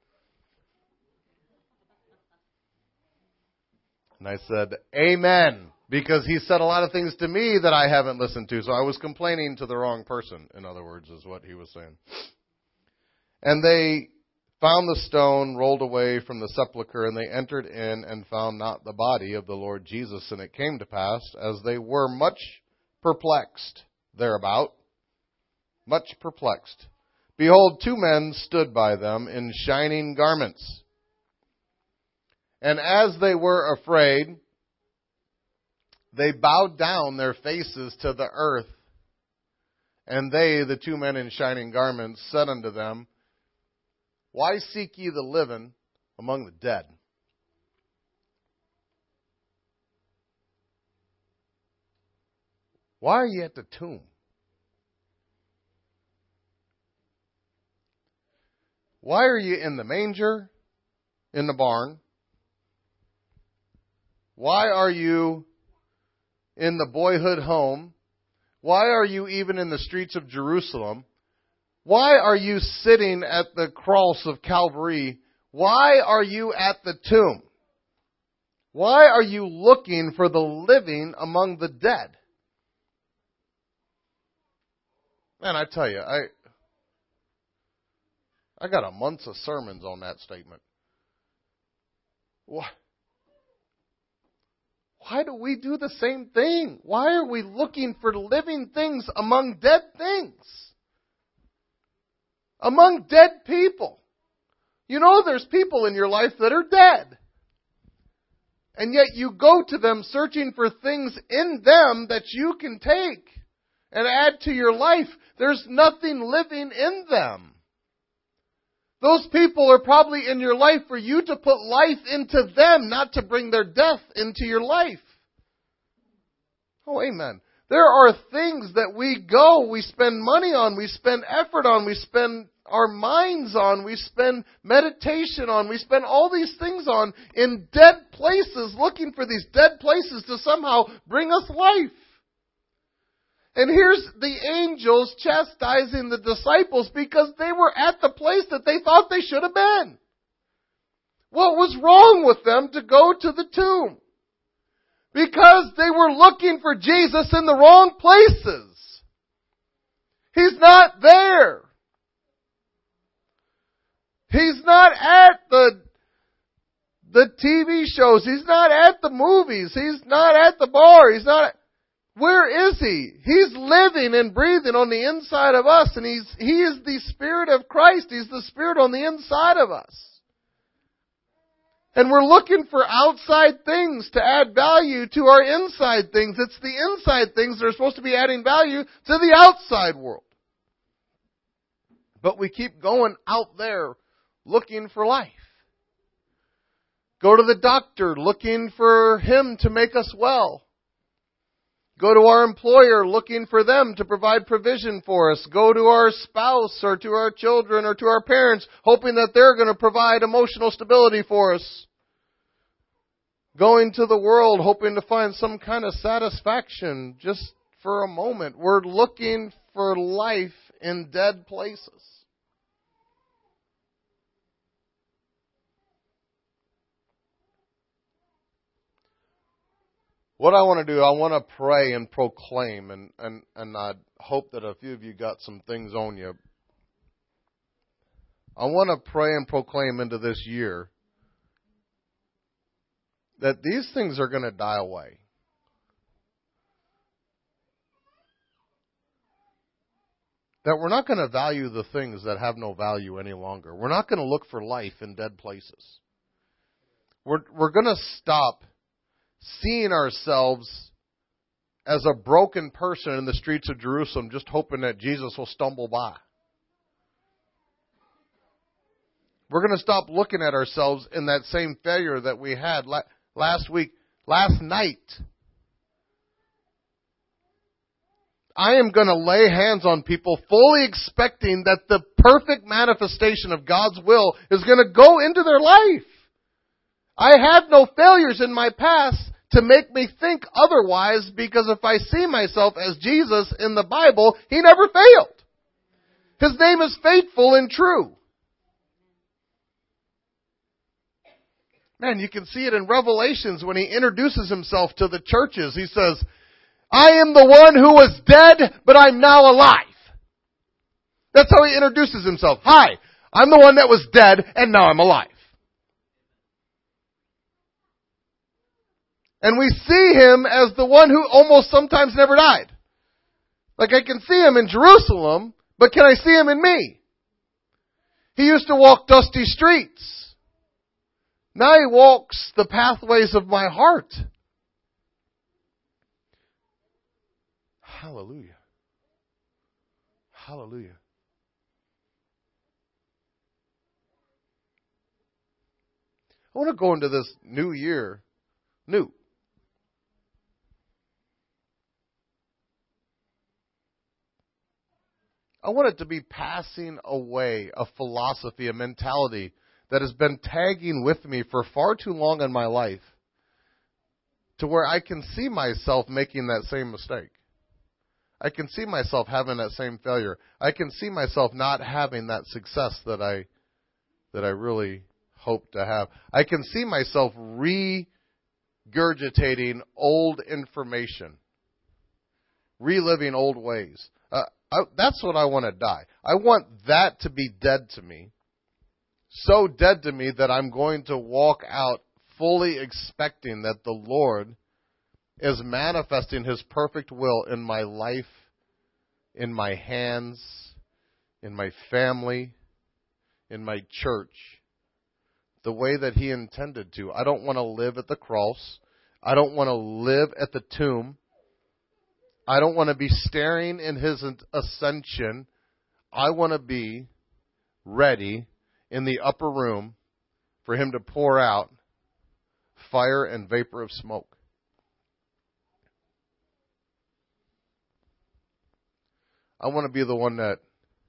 Speaker 2: And I said, amen, because he said a lot of things to me that I haven't listened to. So I was complaining to the wrong person, in other words, is what he was saying. And they found the stone rolled away from the sepulchre, and they entered in and found not the body of the Lord Jesus. And it came to pass, as they were much perplexed thereabout, much perplexed, behold, two men stood by them in shining garments. And as they were afraid, they bowed down their faces to the earth. And they, the two men in shining garments, said unto them, Why seek ye the living among the dead? Why are ye at the tomb? Why are you in the manger, in the barn? Why are you in the boyhood home? Why are you even in the streets of Jerusalem? Why are you sitting at the cross of Calvary? Why are you at the tomb? Why are you looking for the living among the dead? Man, I tell you, I got a month of sermons on that statement. Why do we do the same thing? Why are we looking for living things among dead things? Among dead people. There's people in your life that are dead. And yet you go to them searching for things in them that you can take and add to your life. There's nothing living in them. Those people are probably in your life for you to put life into them, not to bring their death into your life. Oh, amen. There are things that we spend money on, we spend effort on, we spend our minds on, we spend meditation on, we spend all these things on in dead places, looking for these dead places to somehow bring us life. And here's the angels chastising the disciples because they were at the place that they thought they should have been. What was wrong with them to go to the tomb? Because they were looking for Jesus in the wrong places. He's not there. He's not at the TV shows. He's not at the movies. He's not at the bar. Where is He? He's living and breathing on the inside of us, and He is the Spirit of Christ. He's the Spirit on the inside of us. And we're looking for outside things to add value to our inside things. It's the inside things that are supposed to be adding value to the outside world. But we keep going out there looking for life. Go to the doctor looking for him to make us well. Go to our employer looking for them to provide provision for us. Go to our spouse or to our children or to our parents hoping that they're going to provide emotional stability for us. Going to the world hoping to find some kind of satisfaction just for a moment. We're looking for life in dead places. What I want to do, I want to pray and proclaim, and I hope that a few of you got some things on you. I want to pray and proclaim into this year that these things are going to die away. That we're not going to value the things that have no value any longer. We're not going to look for life in dead places. We're going to stop seeing ourselves as a broken person in the streets of Jerusalem just hoping that Jesus will stumble by. We're going to stop looking at ourselves in that same failure that we had last night. I am going to lay hands on people fully expecting that the perfect manifestation of God's will is going to go into their life. I have no failures in my past to make me think otherwise, because if I see myself as Jesus in the Bible, He never failed. His name is faithful and true. Man, you can see it in Revelations when He introduces Himself to the churches. He says, I am the one who was dead, but I'm now alive. That's how He introduces Himself. Hi, I'm the one that was dead, and now I'm alive. And we see Him as the one who almost sometimes never died. Like I can see Him in Jerusalem, but can I see Him in me? He used to walk dusty streets. Now He walks the pathways of my heart. Hallelujah. Hallelujah. I want to go into this new year new. I want it to be passing away a philosophy, a mentality that has been tagging with me for far too long in my life, to where I can see myself making that same mistake. I can see myself having that same failure. I can see myself not having that success that I really hope to have. I can see myself regurgitating old information, reliving old ways. That's what I want to die. I want that to be dead to me. So dead to me that I'm going to walk out fully expecting that the Lord is manifesting His perfect will in my life, in my hands, in my family, in my church, the way that He intended to. I don't want to live at the cross. I don't want to live at the tomb. I don't want to be staring in His ascension. I want to be ready in the upper room for Him to pour out fire and vapor of smoke. I want to be the one that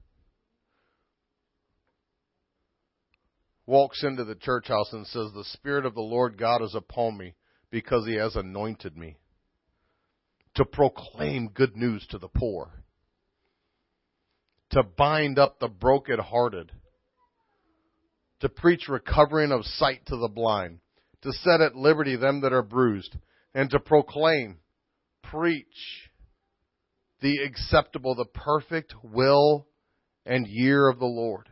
Speaker 2: walks into the church house and says, the Spirit of the Lord God is upon me because He has anointed me to proclaim good news to the poor, to bind up the brokenhearted, to preach recovering of sight to the blind, to set at liberty them that are bruised, and to proclaim, preach the acceptable, the perfect will and year of the Lord.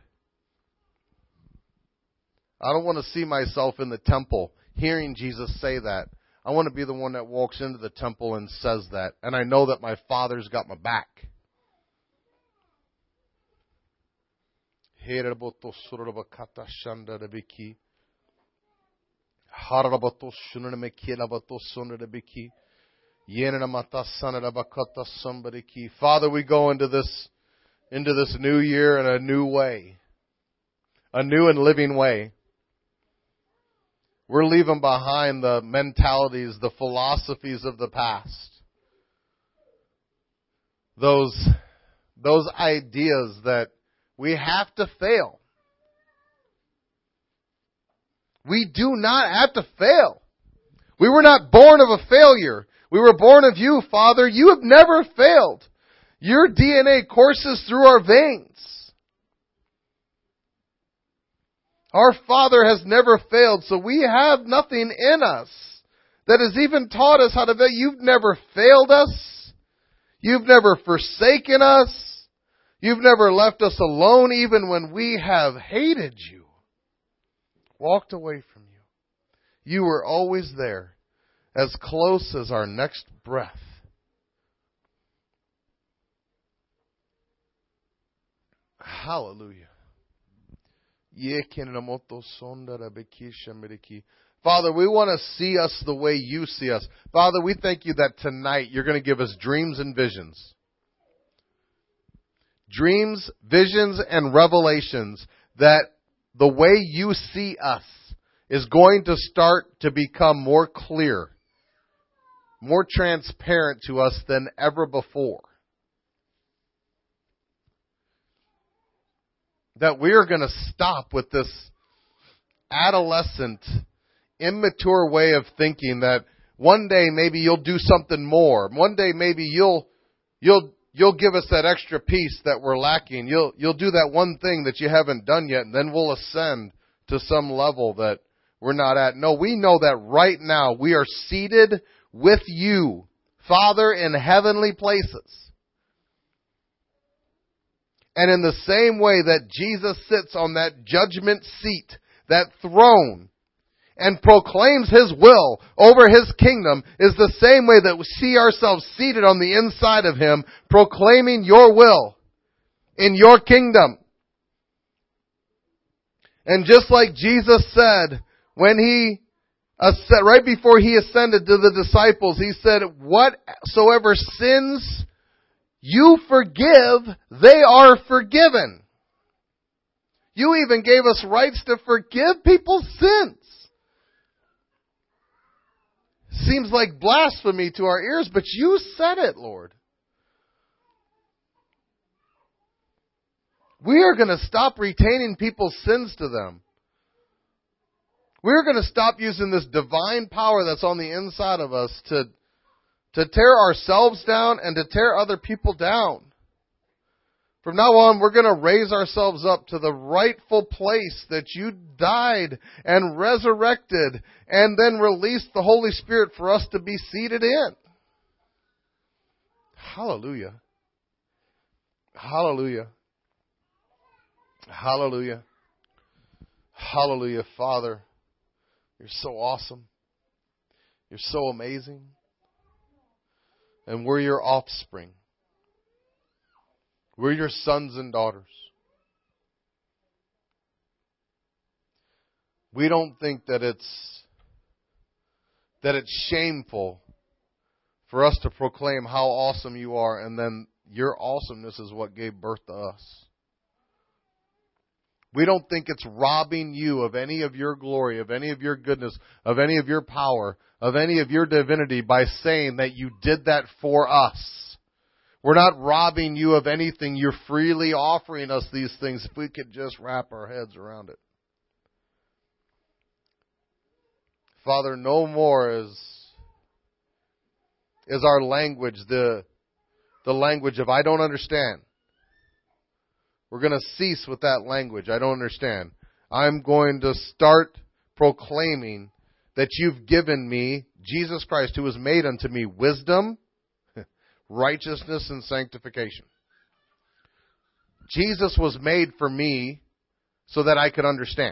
Speaker 2: I don't want to see myself in the temple hearing Jesus say that. I want to be the one that walks into the temple and says that. And I know that my Father's got my back. Father, we go into this new year in a new way. A new and living way. We're leaving behind the mentalities, the philosophies of the past. Those ideas that we have to fail. We do not have to fail. We were not born of a failure. We were born of You, Father. You have never failed. Your DNA courses through our veins. Our Father has never failed, so we have nothing in us that has even taught us how to fail. You've never failed us. You've never forsaken us. You've never left us alone even when we have hated You, walked away from You. You were always there, as close as our next breath. Hallelujah. Father, we want to see us the way You see us. Father, we thank You that tonight You're going to give us dreams and visions. Dreams, visions, and revelations that the way you see us is going to start to become more clear, more transparent to us than ever before. That we are going to stop with this adolescent, immature way of thinking that one day maybe you'll do something more. One day maybe you'll give us that extra piece that we're lacking. You'll do that one thing that you haven't done yet, and then we'll ascend to some level that we're not at. No, we know that right now we are seated with you, Father, in heavenly places. And in the same way that Jesus sits on that judgment seat, that throne, and proclaims His will over His kingdom, is the same way that we see ourselves seated on the inside of Him, proclaiming your will in your kingdom. And just like Jesus said, when right before He ascended to the disciples, He said, whatsoever sins you forgive, they are forgiven. You even gave us rights to forgive people's sins. Seems like blasphemy to our ears, but you said it, Lord. We are going to stop retaining people's sins to them. We're going to stop using this divine power that's on the inside of us to tear ourselves down and to tear other people down. From now on, we're going to raise ourselves up to the rightful place that you died and resurrected and then released the Holy Spirit for us to be seated in. Hallelujah. Hallelujah. Hallelujah. Hallelujah, Father. You're so awesome. You're so amazing. And we're your offspring. We're your sons and daughters. We don't think that it's shameful for us to proclaim how awesome you are, and then your awesomeness is what gave birth to us. We don't think it's robbing you of any of your glory, of any of your goodness, of any of your power, of any of your divinity by saying that you did that for us. We're not robbing you of anything. You're freely offering us these things if we could just wrap our heads around it. Father, no more is our language the language of I don't understand. We're going to cease with that language. I don't understand. I'm going to start proclaiming that you've given me Jesus Christ, who has made unto me wisdom, righteousness, and sanctification. Jesus was made for me so that I could understand.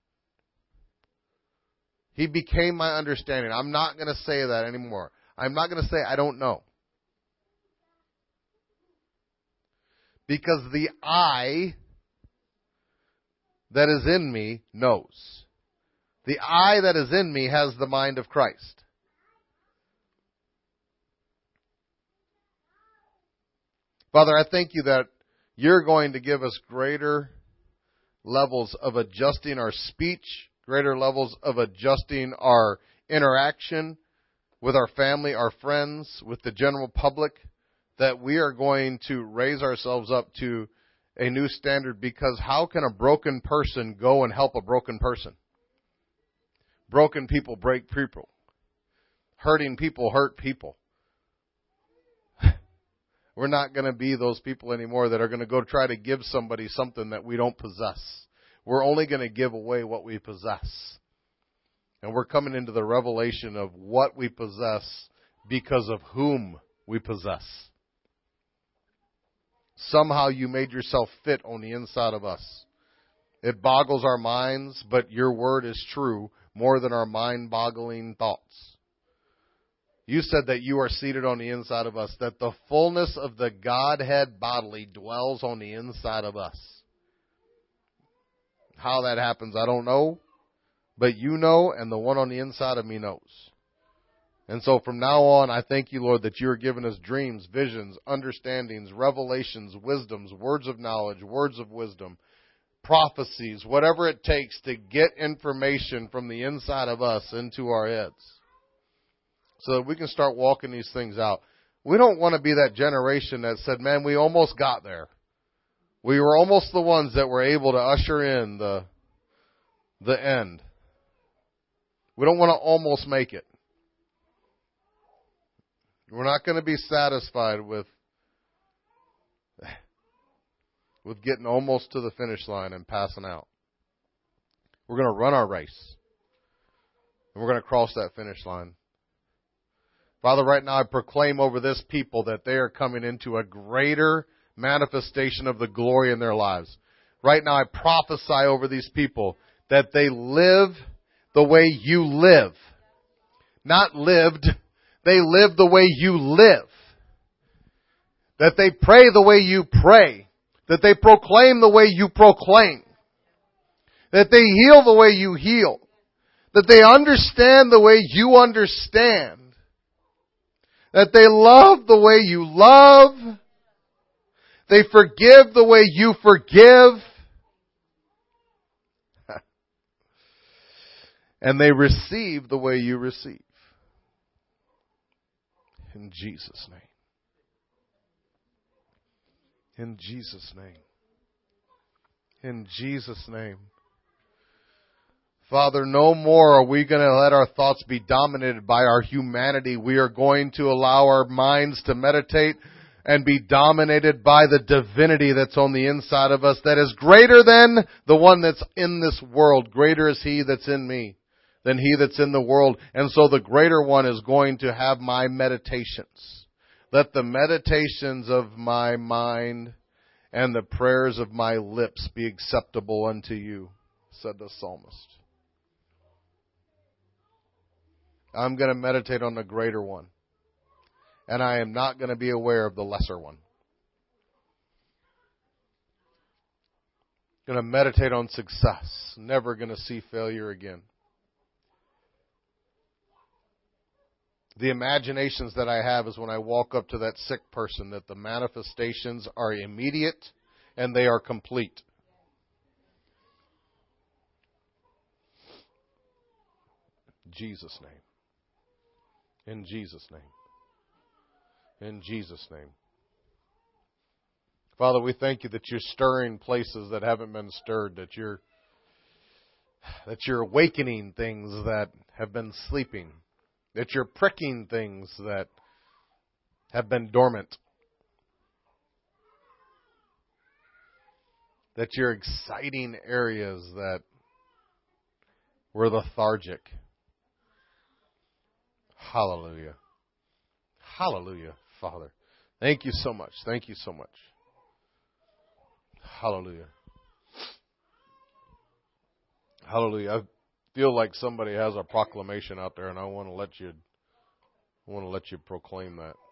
Speaker 2: He became my understanding. I'm not going to say that anymore. I'm not going to say I don't know. Because the I that is in me knows. The I that is in me has the mind of Christ. Father, I thank you that you're going to give us greater levels of adjusting our speech, greater levels of adjusting our interaction with our family, our friends, with the general public, that we are going to raise ourselves up to a new standard, because how can a broken person go and help a broken person? Broken people break people. Hurting people hurt people. We're not going to be those people anymore that are going to go try to give somebody something that we don't possess. We're only going to give away what we possess. And we're coming into the revelation of what we possess because of whom we possess. Somehow you made yourself fit on the inside of us. It boggles our minds, but your word is true more than our mind-boggling thoughts. You said that you are seated on the inside of us, that the fullness of the Godhead bodily dwells on the inside of us. How that happens, I don't know, but you know, and the one on the inside of me knows. And so from now on, I thank you, Lord, that you are giving us dreams, visions, understandings, revelations, wisdoms, words of knowledge, words of wisdom, prophecies, whatever it takes to get information from the inside of us into our heads so that we can start walking these things out. We don't want to be that generation that said, man, we almost got there. We were almost the ones that were able to usher in the end. We don't want to almost make it. We're not going to be satisfied with getting almost to the finish line and passing out. We're going to run our race. And we're going to cross that finish line. Father, right now I proclaim over this people that they are coming into a greater manifestation of the glory in their lives. Right now I prophesy over these people that they live the way you live. Not lived. They live the way you live. That they pray the way you pray. That they proclaim the way you proclaim. That they heal the way you heal. That they understand the way you understand. That they love the way you love. They forgive the way you forgive. And they receive the way you receive. In Jesus' name. In Jesus' name. In Jesus' name. Father, no more are we going to let our thoughts be dominated by our humanity. We are going to allow our minds to meditate and be dominated by the divinity that's on the inside of us that is greater than the one that's in this world. Greater is He that's in me than he that's in the world. And so the greater one is going to have my meditations. Let the meditations of my mind and the prayers of my lips be acceptable unto you, said the psalmist. I'm going to meditate on the greater one. And I am not going to be aware of the lesser one. Going to meditate on success. Never going to see failure again. The imaginations that I have is when I walk up to that sick person that the manifestations are immediate and they are complete. In Jesus' name. In Jesus' name. In Jesus' name. Father, we thank you that you're stirring places that haven't been stirred, that you're awakening things that have been sleeping, that you're pricking things that have been dormant, that you're exciting areas that were lethargic. Hallelujah. Hallelujah, Father. Thank you so much. Thank you so much. Hallelujah. Hallelujah. I feel like somebody has a proclamation out there, and I want to let you proclaim that.